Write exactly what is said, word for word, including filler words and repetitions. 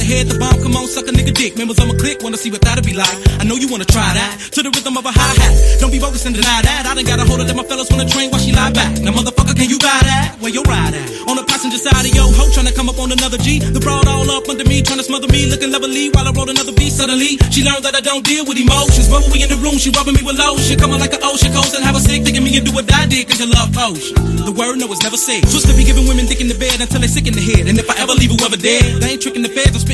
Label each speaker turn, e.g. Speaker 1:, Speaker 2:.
Speaker 1: head, the bomb, come on, suck a nigga dick. Members of my clique wanna see what that'll be like. I know you wanna try that, to the rhythm of a hi-hat. Don't be bogus and deny that. I done got a hold of them, my fellas on the train while she lie back. Now motherfucker, can you buy that? Where you ride at? On the passenger side of yo ho, tryna come up on another G. The broad all up under me, tryna smother me, looking lovely while I wrote another beat. Suddenly, she learned that I don't deal with emotions. But when we in the room, she rubbing me with lotion, coming like an ocean coast and have a sick, thinking me and do what I did, cause you love potion. The word no is never said. Supposed to be giving women dick in the bed until they sick in the head. And if I ever leave whoever dead, they ain't tricking the feds. I'm